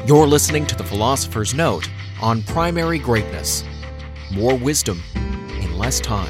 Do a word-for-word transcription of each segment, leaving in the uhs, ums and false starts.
You're listening to The Philosopher's Note on primary greatness. More wisdom in less time.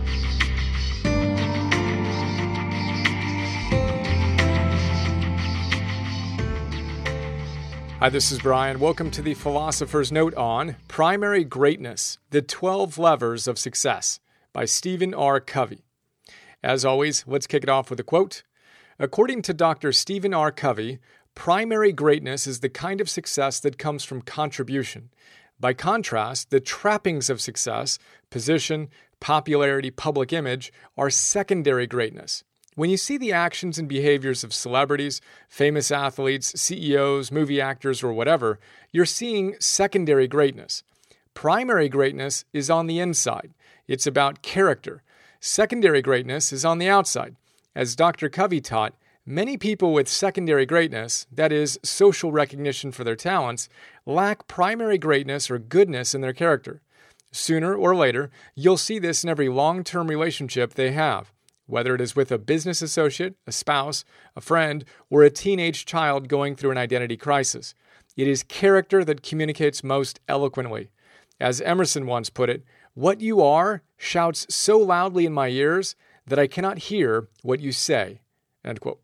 Hi, this is Brian. Welcome to The Philosopher's Note on Primary Greatness, The twelve Levers of Success by Stephen R. Covey. As always, let's kick it off with a quote. According to Doctor Stephen R. Covey, primary greatness is the kind of success that comes from contribution. By contrast, the trappings of success, position, popularity, public image, are secondary greatness. When you see the actions and behaviors of celebrities, famous athletes, C E Os, movie actors, or whatever, you're seeing secondary greatness. Primary greatness is on the inside. It's about character. Secondary greatness is on the outside. As Doctor Covey taught, many people with secondary greatness, that is, social recognition for their talents, lack primary greatness or goodness in their character. Sooner or later, you'll see this in every long-term relationship they have, whether it is with a business associate, a spouse, a friend, or a teenage child going through an identity crisis. It is character that communicates most eloquently. As Emerson once put it, "What you are shouts so loudly in my ears that I cannot hear what you say." End quote.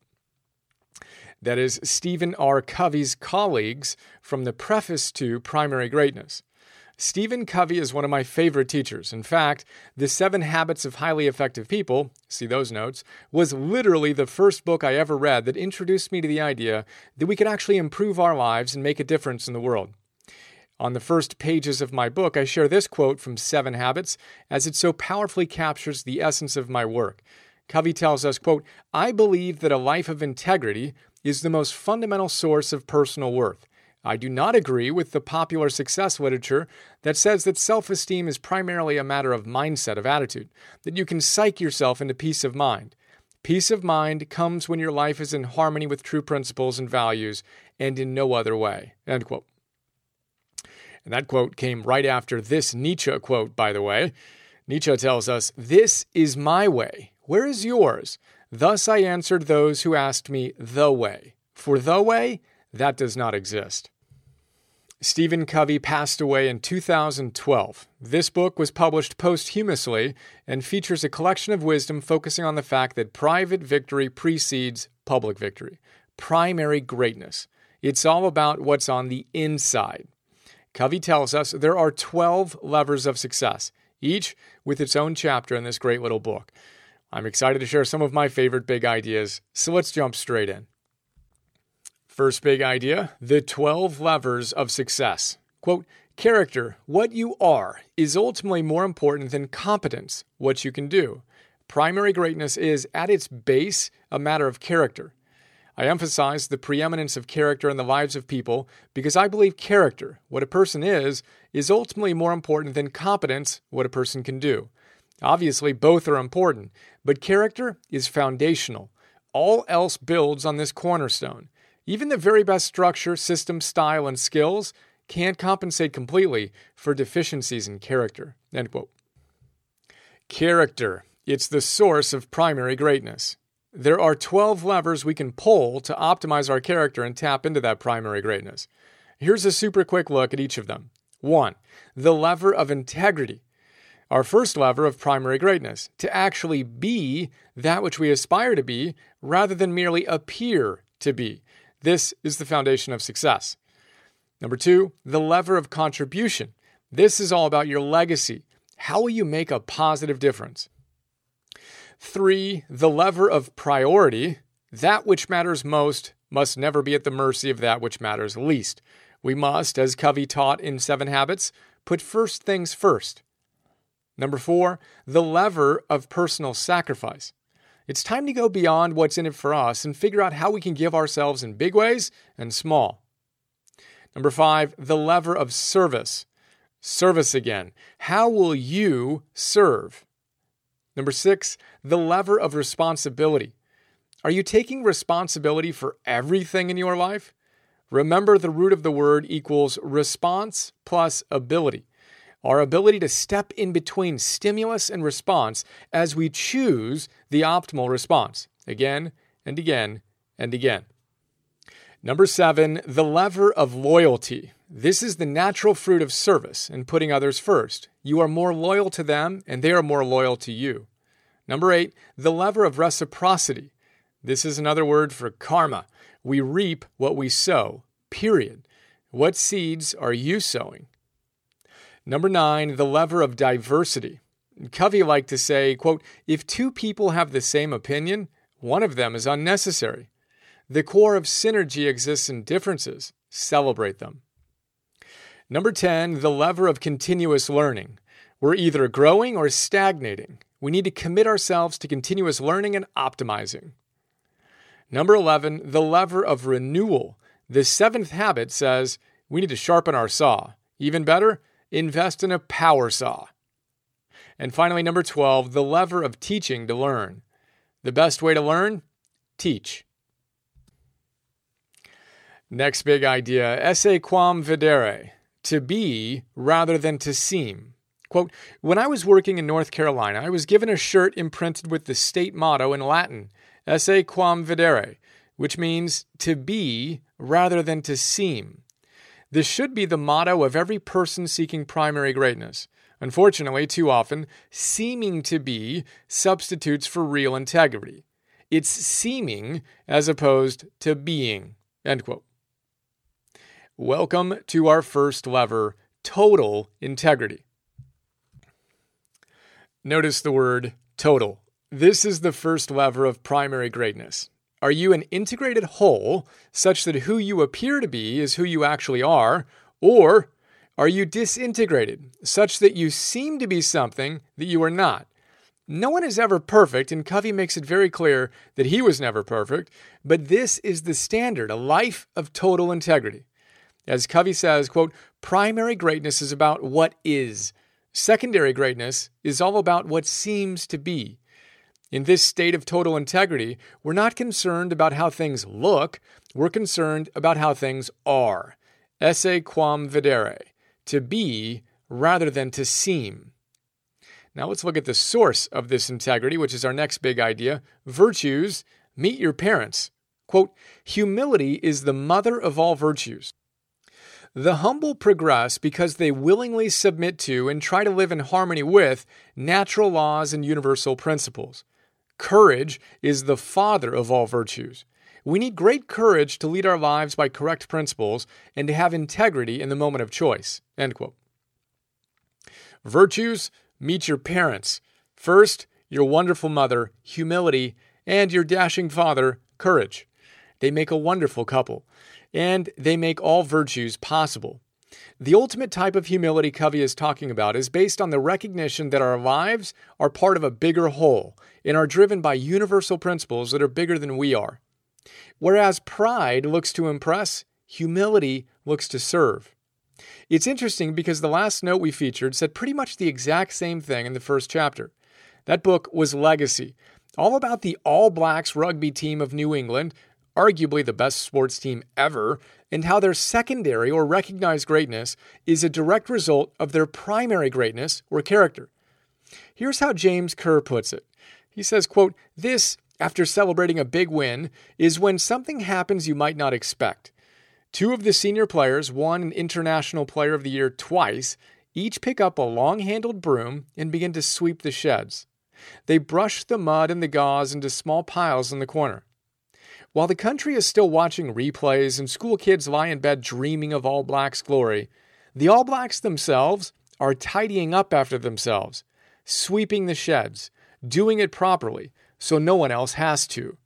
That is Stephen R. Covey's colleagues from the preface to Primary Greatness. Stephen Covey is one of my favorite teachers. In fact, The Seven Habits of Highly Effective People, see those notes, was literally the first book I ever read that introduced me to the idea that we could actually improve our lives and make a difference in the world. On the first pages of my book, I share this quote from Seven Habits as it so powerfully captures the essence of my work. Covey tells us, quote, "I believe that a life of integrity is the most fundamental source of personal worth. I do not agree with the popular success literature that says that self-esteem is primarily a matter of mindset, of attitude, that you can psych yourself into peace of mind. Peace of mind comes when your life is in harmony with true principles and values and in no other way." End quote. And that quote came right after this Nietzsche quote, by the way. Nietzsche tells us, "This is my way. Where is yours? Thus I answered those who asked me the way. For the way, that does not exist." Stephen Covey passed away in two thousand twelve. This book was published posthumously and features a collection of wisdom focusing on the fact that private victory precedes public victory. Primary greatness. It's all about what's on the inside. Covey tells us there are twelve levers of success, each with its own chapter in this great little book. I'm excited to share some of my favorite big ideas, so let's jump straight in. First big idea, the twelve levers of success. Quote, "Character, what you are, is ultimately more important than competence, what you can do. Primary greatness is, at its base, a matter of character. I emphasize the preeminence of character in the lives of people because I believe character, what a person is, is ultimately more important than competence, what a person can do. Obviously, both are important, but character is foundational. All else builds on this cornerstone. Even the very best structure, system, style, and skills can't compensate completely for deficiencies in character." End quote. Character. It's the source of primary greatness. There are twelve levers we can pull to optimize our character and tap into that primary greatness. Here's a super quick look at each of them. One, the lever of integrity. Our first lever of primary greatness, to actually be that which we aspire to be rather than merely appear to be. This is the foundation of success. Number two, the lever of contribution. This is all about your legacy. How will you make a positive difference? Three, the lever of priority. That which matters most must never be at the mercy of that which matters least. We must, as Covey taught in Seven Habits, put first things first. Number four, the lever of personal sacrifice. It's time to go beyond what's in it for us and figure out how we can give ourselves in big ways and small. Number five, the lever of service. Service again. How will you serve? Number six, the lever of responsibility. Are you taking responsibility for everything in your life? Remember, the root of the word equals response plus ability. Our ability to step in between stimulus and response as we choose the optimal response, again and again and again. Number seven, the lever of loyalty. This is the natural fruit of service and putting others first. You are more loyal to them, and they are more loyal to you. Number eight, the lever of reciprocity. This is another word for karma. We reap what we sow, period. What seeds are you sowing? Number nine, the lever of diversity. Covey liked to say, quote, if two people have the same opinion, one of them is unnecessary. The core of synergy exists in differences. Celebrate them. Number ten, the lever of continuous learning. We're either growing or stagnating. We need to commit ourselves to continuous learning and optimizing. Number eleven, the lever of renewal. The seventh habit says we need to sharpen our saw. Even better, invest in a power saw. And finally, number twelve, the lever of teaching to learn. The best way to learn? Teach. Next big idea, esse quam videre, to be rather than to seem. Quote, when I was working in North Carolina, I was given a shirt imprinted with the state motto in Latin, esse quam videre, which means to be rather than to seem. This should be the motto of every person seeking primary greatness. Unfortunately, too often, seeming to be substitutes for real integrity. It's seeming as opposed to being. End quote. Welcome to our first lever, total integrity. Notice the word total. This is the first lever of primary greatness. Are you an integrated whole, such that who you appear to be is who you actually are, or are you disintegrated, such that you seem to be something that you are not? No one is ever perfect, and Covey makes it very clear that he was never perfect, but this is the standard, a life of total integrity. As Covey says, quote, primary greatness is about what is. Secondary greatness is all about what seems to be. In this state of total integrity, we're not concerned about how things look, we're concerned about how things are. Esse quam videre, to be rather than to seem. Now let's look at the source of this integrity, which is our next big idea. Virtues, meet your parents. Quote, humility is the mother of all virtues. The humble progress because they willingly submit to and try to live in harmony with natural laws and universal principles. Courage is the father of all virtues. We need great courage to lead our lives by correct principles and to have integrity in the moment of choice. End quote. Virtues, meet your parents. First, your wonderful mother, humility, and your dashing father, courage. They make a wonderful couple, and they make all virtues possible. The ultimate type of humility Covey is talking about is based on the recognition that our lives are part of a bigger whole and are driven by universal principles that are bigger than we are. Whereas pride looks to impress, humility looks to serve. It's interesting because the last note we featured said pretty much the exact same thing in the first chapter. That book was Legacy, all about the All Blacks rugby team of New England, arguably the best sports team ever, and how their secondary or recognized greatness is a direct result of their primary greatness or character. Here's how James Kerr puts it. He says, quote, this, after celebrating a big win, is when something happens you might not expect. Two of the senior players won an International Player of the Year twice, each pick up a long-handled broom and begin to sweep the sheds. They brush the mud and the gauze into small piles in the corner. While the country is still watching replays and school kids lie in bed dreaming of All Blacks glory, the All Blacks themselves are tidying up after themselves, sweeping the sheds, doing it properly so no one else has to.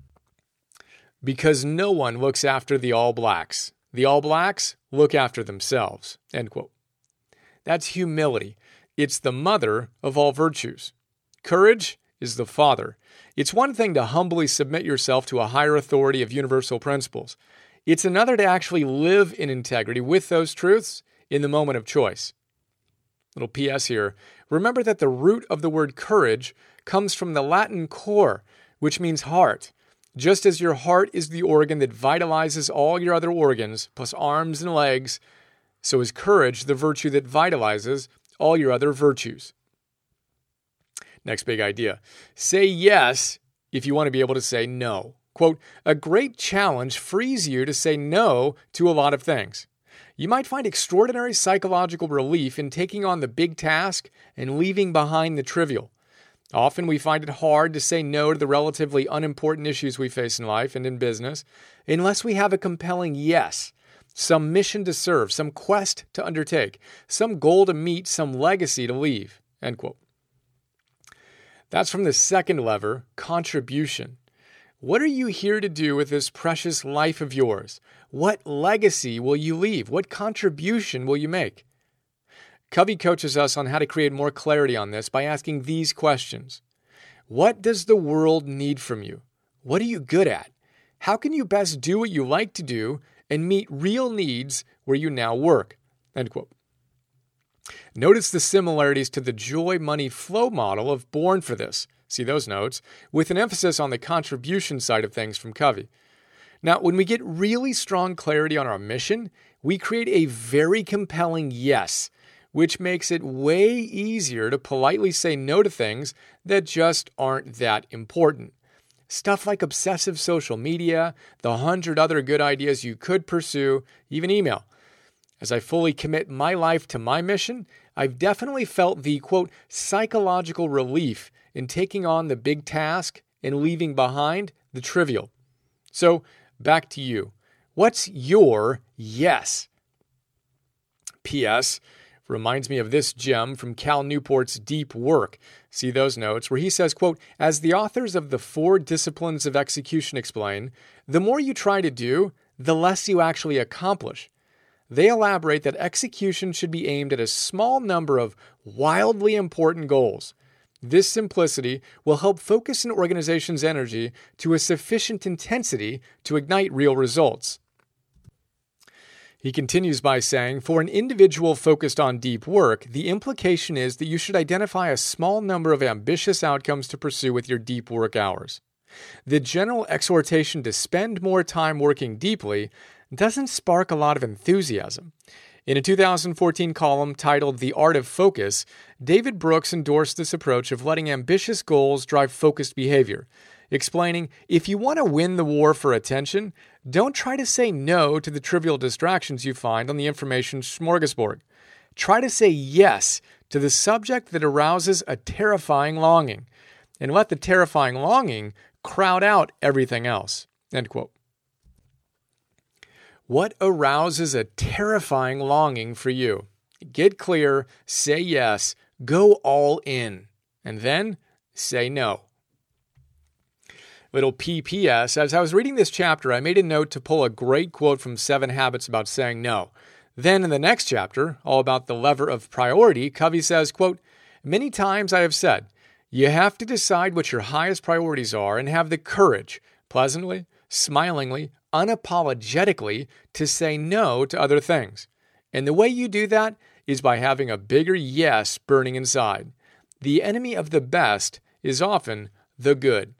Because no one looks after the All Blacks. The All Blacks look after themselves. End quote. That's humility. It's the mother of all virtues. Courage is the father. It's one thing to humbly submit yourself to a higher authority of universal principles. It's another to actually live in integrity with those truths in the moment of choice. Little P S here. Remember that the root of the word courage comes from the Latin cor, which means heart. Just as your heart is the organ that vitalizes all your other organs, plus arms and legs, so is courage the virtue that vitalizes all your other virtues. Next big idea. Say yes if you want to be able to say no. Quote, a great challenge frees you to say no to a lot of things. You might find extraordinary psychological relief in taking on the big task and leaving behind the trivial. Often we find it hard to say no to the relatively unimportant issues we face in life and in business unless we have a compelling yes, some mission to serve, some quest to undertake, some goal to meet, some legacy to leave. End quote. That's from the second lever, contribution. What are you here to do with this precious life of yours? What legacy will you leave? What contribution will you make? Covey coaches us on how to create more clarity on this by asking these questions. What does the world need from you? What are you good at? How can you best do what you like to do and meet real needs where you now work? End quote. Notice the similarities to the joy, money, flow model of Born for This. See those notes, with an emphasis on the contribution side of things from Covey. Now, when we get really strong clarity on our mission, we create a very compelling yes, which makes it way easier to politely say no to things that just aren't that important. Stuff like obsessive social media, the hundred other good ideas you could pursue, even email. As I fully commit my life to my mission, I've definitely felt the, quote, psychological relief in taking on the big task and leaving behind the trivial. So, back to you. What's your yes? P S reminds me of this gem from Cal Newport's Deep Work. See those notes where he says, quote, as the authors of the Four Disciplines of Execution explain, the more you try to do, the less you actually accomplish. They elaborate that execution should be aimed at a small number of wildly important goals. This simplicity will help focus an organization's energy to a sufficient intensity to ignite real results. He continues by saying, for an individual focused on deep work, the implication is that you should identify a small number of ambitious outcomes to pursue with your deep work hours. The general exhortation to spend more time working deeply doesn't spark a lot of enthusiasm. In a two thousand fourteen column titled The Art of Focus, David Brooks endorsed this approach of letting ambitious goals drive focused behavior, explaining, if you want to win the war for attention, don't try to say no to the trivial distractions you find on the information smorgasbord. Try to say yes to the subject that arouses a terrifying longing, and let the terrifying longing crowd out everything else. End quote. What arouses a terrifying longing for you? Get clear, say yes, go all in, and then say no. Little P P S, as I was reading this chapter, I made a note to pull a great quote from Seven Habits about saying no. Then in the next chapter, all about the lever of priority, Covey says, quote, many times I have said, you have to decide what your highest priorities are and have the courage, pleasantly, smilingly, unapologetically, to say no to other things. And the way you do that is by having a bigger yes burning inside. The enemy of the best is often the good.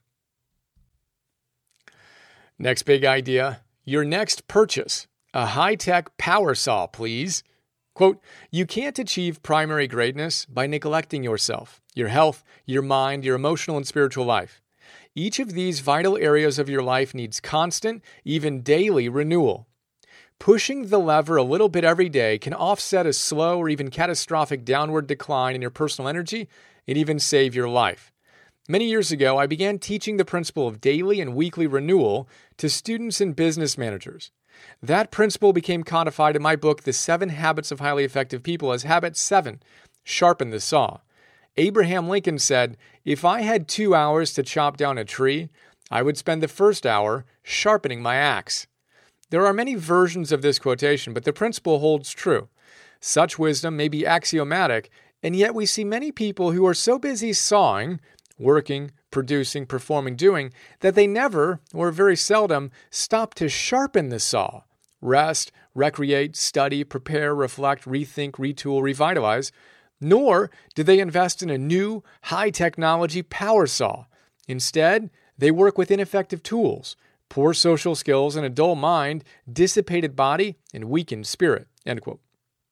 Next big idea, your next purchase, a high-tech power saw, please. Quote, you can't achieve primary greatness by neglecting yourself, your health, your mind, your emotional and spiritual life. Each of these vital areas of your life needs constant, even daily renewal. Pushing the lever a little bit every day can offset a slow or even catastrophic downward decline in your personal energy and even save your life. Many years ago, I began teaching the principle of daily and weekly renewal to students and business managers. That principle became codified in my book, The Seven Habits of Highly Effective People, as Habit seven, Sharpen the Saw. Abraham Lincoln said, if I had two hours to chop down a tree, I would spend the first hour sharpening my axe. There are many versions of this quotation, but the principle holds true. Such wisdom may be axiomatic, and yet we see many people who are so busy sawing, working, producing, performing, doing, that they never, or very seldom, stop to sharpen the saw, rest, recreate, study, prepare, reflect, rethink, retool, revitalize, nor do they invest in a new, high-technology power saw. Instead, they work with ineffective tools, poor social skills, and a dull mind, dissipated body, and weakened spirit. End quote.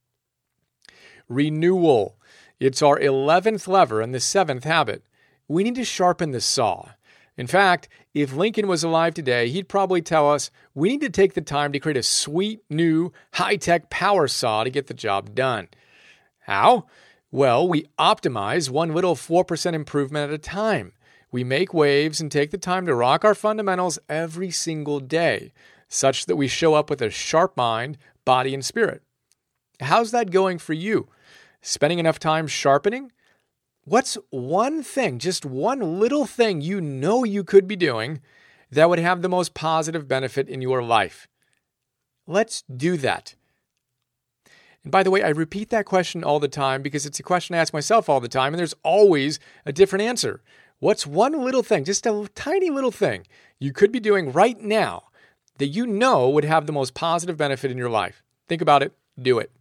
Renewal. It's our eleventh lever and the seventh habit. We need to sharpen the saw. In fact, if Lincoln was alive today, he'd probably tell us we need to take the time to create a sweet, new, high-tech power saw to get the job done. How? Well, we optimize one little four percent improvement at a time. We make waves and take the time to rock our fundamentals every single day, such that we show up with a sharp mind, body, and spirit. How's that going for you? Spending enough time sharpening? What's one thing, just one little thing you know you could be doing that would have the most positive benefit in your life? Let's do that. And by the way, I repeat that question all the time because it's a question I ask myself all the time, and there's always a different answer. What's one little thing, just a tiny little thing, you could be doing right now that you know would have the most positive benefit in your life? Think about it. Do it.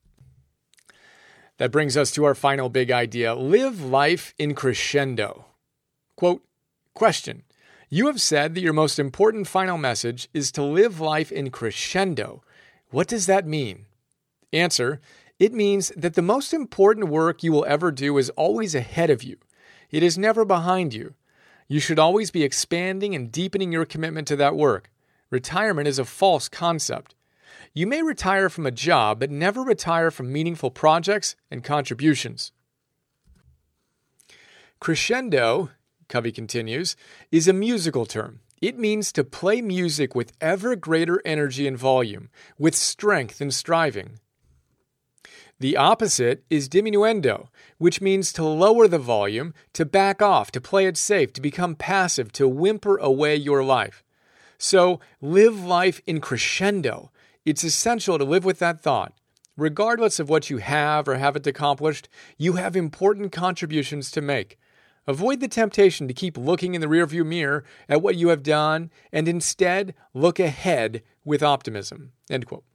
That brings us to our final big idea. Live life in crescendo. Quote, question. You have said that your most important final message is to live life in crescendo. What does that mean? Answer. It means that the most important work you will ever do is always ahead of you. It is never behind you. You should always be expanding and deepening your commitment to that work. Retirement is a false concept. You may retire from a job, but never retire from meaningful projects and contributions. Crescendo, Covey continues, is a musical term. It means to play music with ever greater energy and volume, with strength and striving. The opposite is diminuendo, which means to lower the volume, to back off, to play it safe, to become passive, to whimper away your life. So live life in crescendo. It's essential to live with that thought. Regardless of what you have or haven't accomplished, you have important contributions to make. Avoid the temptation to keep looking in the rearview mirror at what you have done and instead look ahead with optimism. End quote.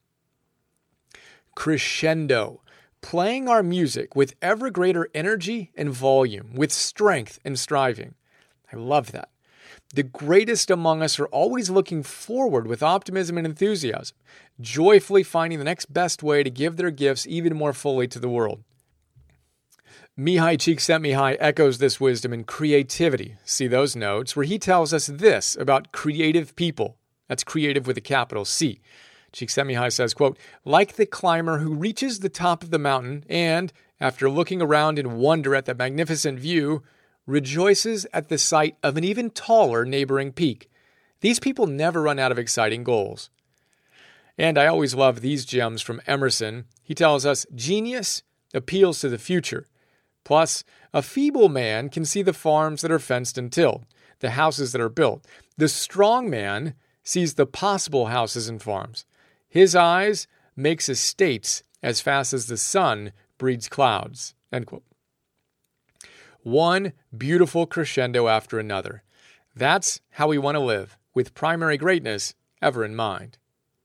Crescendo. Playing our music with ever greater energy and volume, with strength and striving. I love that. The greatest among us are always looking forward with optimism and enthusiasm, joyfully finding the next best way to give their gifts even more fully to the world. Mihaly Csikszentmihalyi echoes this wisdom in Creativity. See those notes, where he tells us this about creative people. That's creative with a capital C. Csikszentmihalyi says, quote, like the climber who reaches the top of the mountain and, after looking around in wonder at the magnificent view, rejoices at the sight of an even taller neighboring peak. These people never run out of exciting goals. And I always love these gems from Emerson. He tells us, genius appeals to the future. Plus, a feeble man can see the farms that are fenced and tilled, the houses that are built. The strong man sees the possible houses and farms. His eyes makes estates as fast as the sun breeds clouds. End quote. One beautiful crescendo after another. That's how we want to live, with primary greatness ever in mind.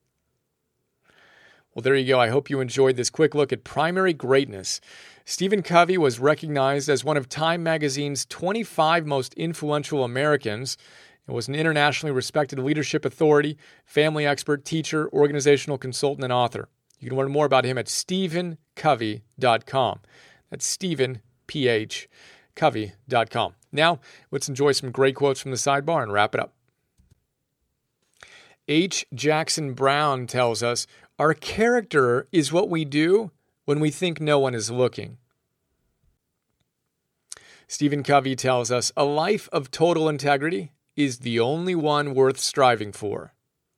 Well, there you go. I hope you enjoyed this quick look at primary greatness. Stephen Covey was recognized as one of Time magazine's twenty-five most influential Americans and was an internationally respected leadership authority, family expert, teacher, organizational consultant, and author. You can learn more about him at stephen covey dot com. That's Stephen, P H, covey dot com. Now, let's enjoy some great quotes from the sidebar and wrap it up. H. Jackson Brown tells us, our character is what we do when we think no one is looking. Stephen Covey tells us, a life of total integrity is the only one worth striving for.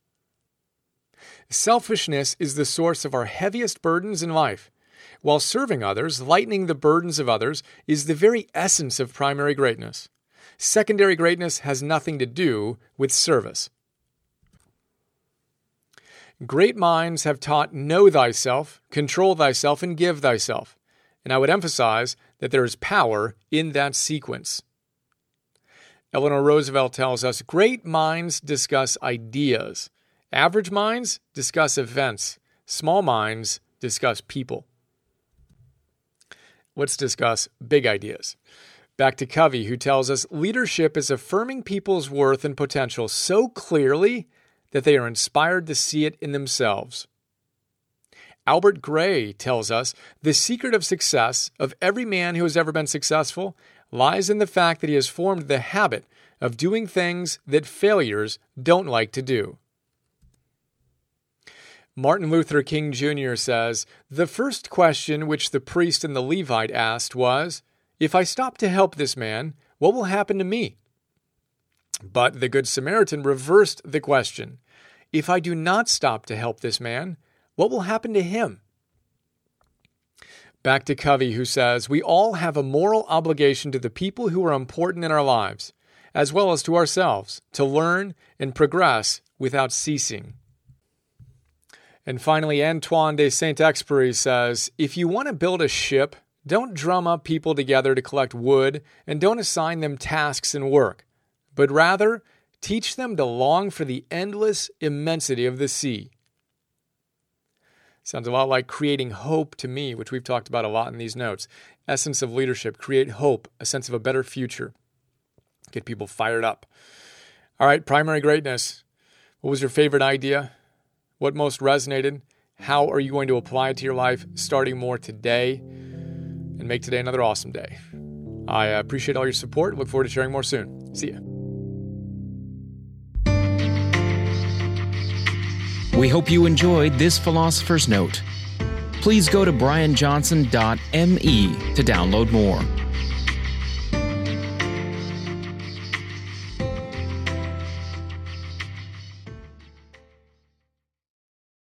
Selfishness is the source of our heaviest burdens in life. While serving others, lightening the burdens of others is the very essence of primary greatness. Secondary greatness has nothing to do with service. Great minds have taught know thyself, control thyself, and give thyself. And I would emphasize that there is power in that sequence. Eleanor Roosevelt tells us, great minds discuss ideas. Average minds discuss events. Small minds discuss people. Let's discuss big ideas. Back to Covey, who tells us, leadership is affirming people's worth and potential so clearly that they are inspired to see it in themselves. Albert Gray tells us, the secret of success of every man who has ever been successful lies in the fact that he has formed the habit of doing things that failures don't like to do. Martin Luther King Junior says, "The first question which the priest and the Levite asked was, 'If I stop to help this man, what will happen to me?' But the Good Samaritan reversed the question. 'If I do not stop to help this man, what will happen to him?'" Back to Covey, who says, "We all have a moral obligation to the people who are important in our lives, as well as to ourselves, to learn and progress without ceasing." And finally, Antoine de Saint-Exupéry says, "If you want to build a ship, don't drum up people together to collect wood, and don't assign them tasks and work, but rather teach them to long for the endless immensity of the sea." Sounds a lot like creating hope to me, which we've talked about a lot in these notes. Essence of leadership, create hope, a sense of a better future. Get people fired up. All right, primary greatness. What was your favorite idea? What most resonated? How are you going to apply it to your life starting more today and make today another awesome day? I appreciate all your support. Look forward to sharing more soon. See ya. We hope you enjoyed this Philosopher's Note. Please go to brian johnson dot m e to download more.